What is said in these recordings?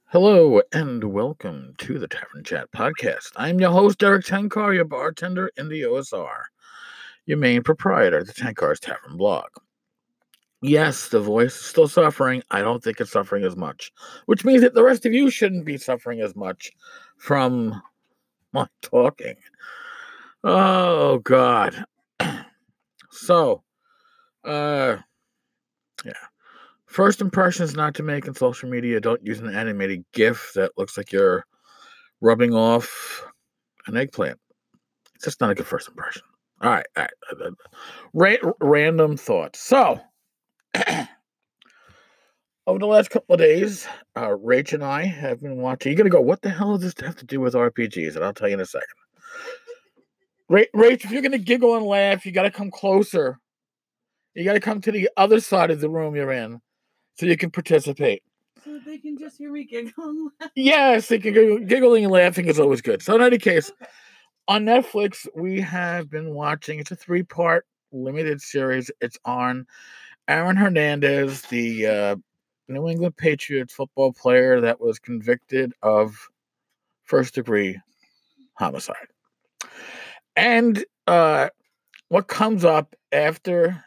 Hello and welcome to the Tavern Chat podcast. I'm your host, Derek Tenkar, your bartender in the OSR, your main proprietor of the Tenkar's Tavern blog. Yes, the voice is still suffering. I don't think it's suffering as much, which means that the rest of you shouldn't be suffering as much from my talking. Oh, God. So, yeah. First impressions not to make in social media. Don't use an animated GIF that looks like you're rubbing off an eggplant. It's just not a good first impression. All right. Random thoughts. So, over the last couple of days, Rach and I have been watching. You're going to go, what the hell does this have to do with RPGs? And I'll tell you in a second. Rach, if you're going to giggle and laugh, you got to come closer. You got to come to the other side of the room you're in so you can participate. So they can just hear me giggle and laugh. Yes, giggling and laughing is always good. So in any case, on Netflix, we have been watching, it's a 3-part limited series. It's on Aaron Hernandez, the New England Patriots football player that was convicted of first-degree homicide. And what comes up after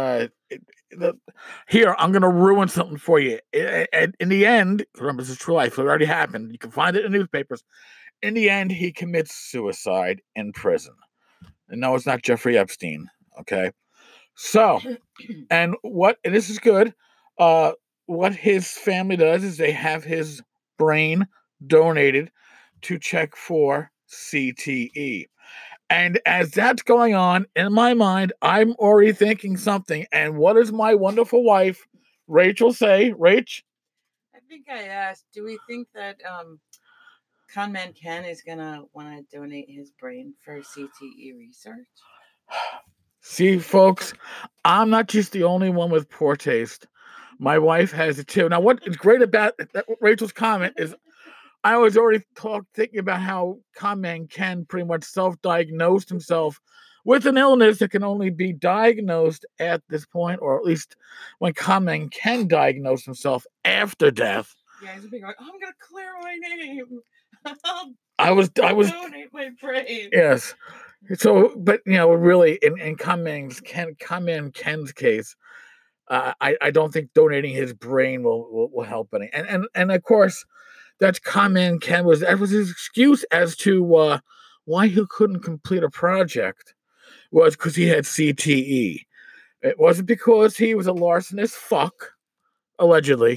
here, I'm going to ruin something for you. In the end, remember, this is true life. It already happened. You can find it in the newspapers. In the end, he commits suicide in prison. And no, it's not Jeffrey Epstein. Okay. So, and this is good. What his family does is they have his brain donated to check for CTE. And as that's going on, in my mind, I'm already thinking something. And what does my wonderful wife, Rachel, say? Rach? I think I asked, do we think that Conman Ken is going to want to donate his brain for CTE research? See, folks, I'm not just the only one with poor taste. My wife has it too. Now, what is great about Rachel's comment is I was already thinking about how Conman Ken pretty much self-diagnosed himself with an illness that can only be diagnosed at this point, or at least when Conman Ken diagnosed himself after death. Yeah, he's being like, I'm going to clear my name. I was donate my brain. Yes. So, but really, in Conman Ken's case, I don't think donating his brain will help any. And of course, that's Conman Ken that was his excuse as to why he couldn't complete a project was because he had CTE. It wasn't because he was a larcenous fuck, allegedly,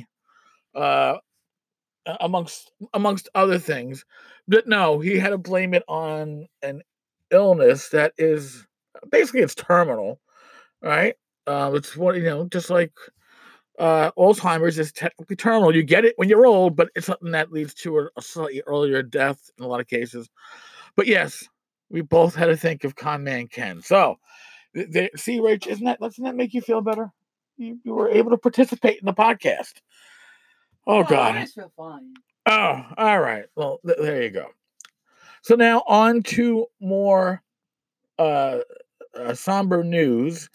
amongst other things. But no, he had to blame it on an illness that is basically it's terminal, right? It's what just like Alzheimer's is technically terminal. You get it when you're old, but it's something that leads to a slightly earlier death in a lot of cases. But yes, we both had to think of Conman Ken. So, see, Rach, doesn't that make you feel better? You were able to participate in the podcast. Oh, God. I just feel fine. Oh, all right. Well, there you go. So now on to more somber news.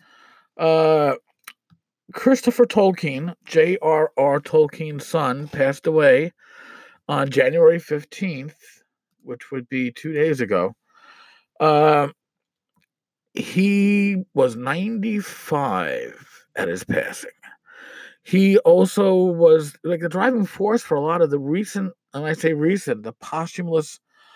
Christopher Tolkien, J.R.R. Tolkien's son, passed away on January 15th, which would be 2 days ago. He was 95 at his passing. He also was like the driving force for a lot of the recent, and I say recent, the posthumous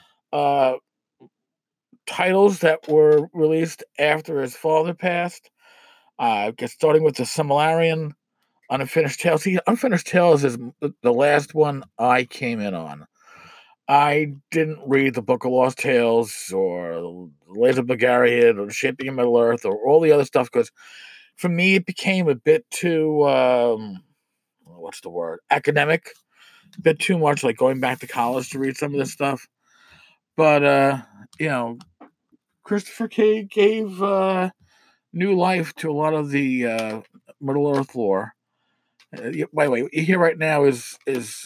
titles that were released after his father passed. I guess starting with the Silmarillion, Unfinished Tales. See, Unfinished Tales is the last one I came in on. I didn't read the Book of Lost Tales or Lays of Belgariad or Shaping of Middle Earth or all the other stuff because for me it became a bit too what's the word? Academic. A bit too much like going back to college to read some of this stuff. But Christopher K gave new life to a lot of the Middle Earth lore. By the way, what you hear right now is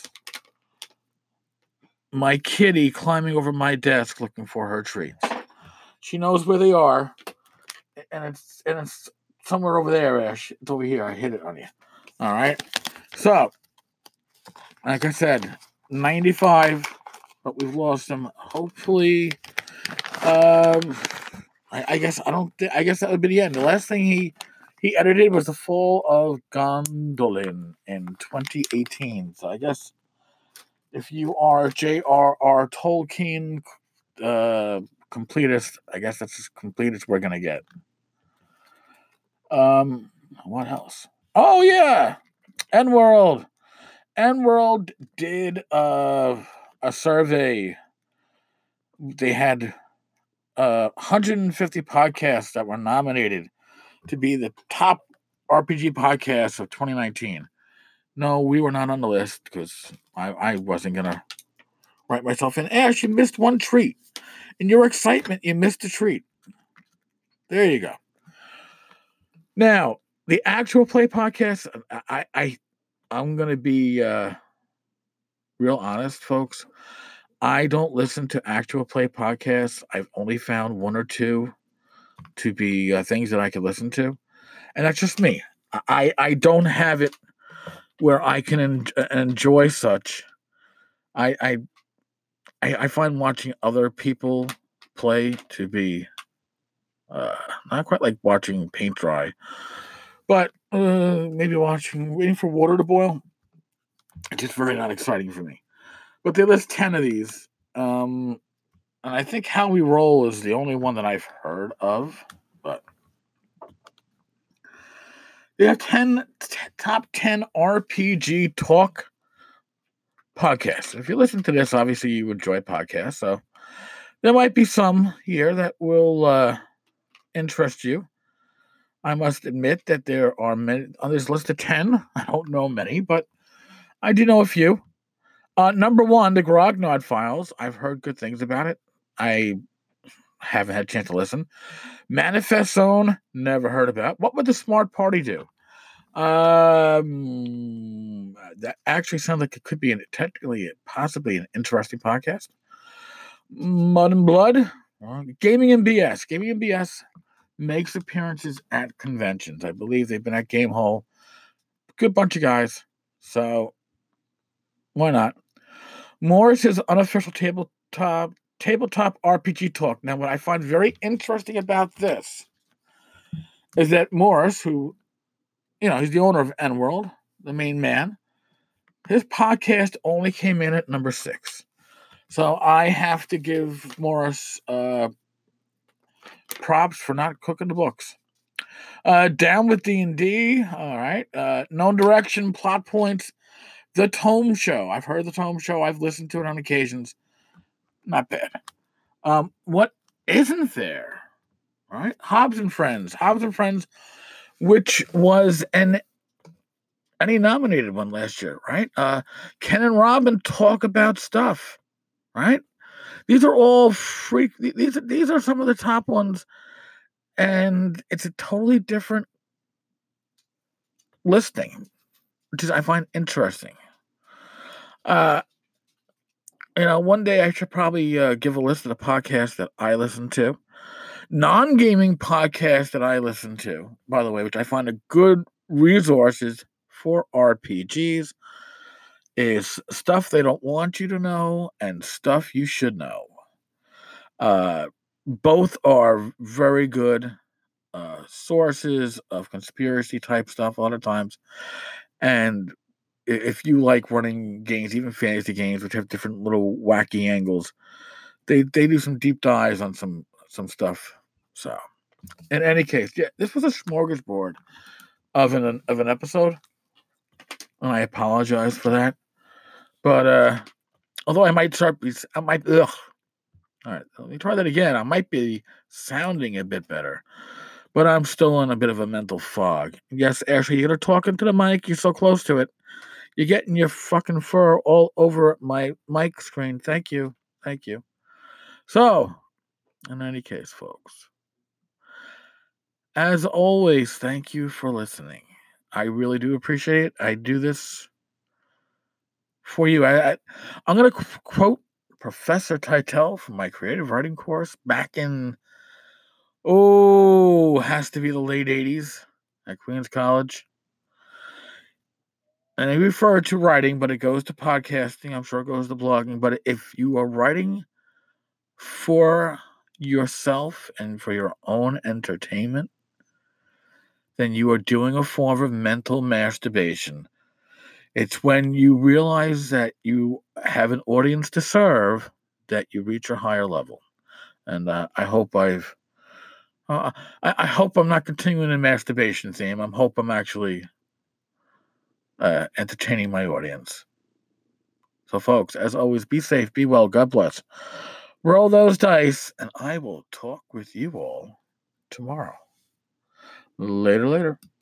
my kitty climbing over my desk looking for her treats. She knows where they are, and it's somewhere over there, Ash. It's over here. I hit it on you. All right. So, like I said, 95, but we've lost him. Hopefully, I guess I guess that would be the end. The last thing he edited was The Fall of Gondolin in 2018. So I guess if you are J.R.R. Tolkien completist, I guess that's as complete as we're gonna get. What else? Oh yeah, EndWorld. EndWorld did a survey. They had 150 podcasts that were nominated to be the top RPG podcasts of 2019. No, we were not on the list because I wasn't gonna write myself in. Ash, you missed one treat. In your excitement, you missed a treat. There you go. Now, the actual play podcast, I'm gonna be real honest, folks. I don't listen to actual play podcasts. I've only found one or two to be things that I could listen to, and that's just me. I don't have it where I can enjoy such. I find watching other people play to be not quite like watching paint dry, but maybe waiting for water to boil. It's just very not exciting for me. But they list 10 of these. And I think How We Roll is the only one that I've heard of. But they have top 10 RPG talk podcasts. If you listen to this, obviously you enjoy podcasts. So there might be some here that will interest you. I must admit that there are many on this list of 10. I don't know many, but I do know a few. Number one, the Grognard Files. I've heard good things about it. I haven't had a chance to listen. Manifest Zone, never heard about. What would the Smart Party do? That actually sounds like it could be possibly an interesting podcast. Mud and Blood, Gaming and BS. Gaming and BS makes appearances at conventions. I believe they've been at Gamehole. Good bunch of guys. So why not? Morris's unofficial tabletop RPG talk. Now, what I find very interesting about this is that Morris, who, he's the owner of EndWorld, the main man, his podcast only came in at number 6. So I have to give Morris props for not cooking the books. Down with D&D. All right. Known Direction, Plot Points, The Tome Show. I've heard The Tome Show. I've listened to it on occasions. Not bad. What isn't there? Right? Hobbs and Friends, which was an Emmy nominated one last year, right? Ken and Robin talk about stuff, right? These are all these are some of the top ones, and it's a totally different listing, which is I find interesting. One day I should probably give a list of the podcasts that I listen to. Non-gaming podcasts that I listen to, by the way, which I find a good resources for RPGs, is Stuff They Don't Want You to Know and Stuff You Should Know. Both are very good sources of conspiracy type stuff a lot of times. And if you like running games, even fantasy games, which have different little wacky angles, they do some deep dives on some stuff. So, in any case, yeah, this was a smorgasbord of an episode, and I apologize for that. But although I might All right, let me try that again. I might be sounding a bit better, but I'm still in a bit of a mental fog. Yes, Ashley, you're talking to the mic. You're so close to it. You're getting your fucking fur all over my mic screen. Thank you. So, in any case, folks, as always, thank you for listening. I really do appreciate it. I do this for you. I'm going to quote Professor Titel from my creative writing course back in, has to be the late 80s at Queens College. And I refer to writing, but it goes to podcasting. I'm sure it goes to blogging. But if you are writing for yourself and for your own entertainment, then you are doing a form of mental masturbation. It's when you realize that you have an audience to serve that you reach a higher level. And I hope I hope I'm not continuing the masturbation theme. I hope I'm actually entertaining my audience. So, folks, as always, be safe, be well, God bless. Roll those dice, and I will talk with you all tomorrow. Later.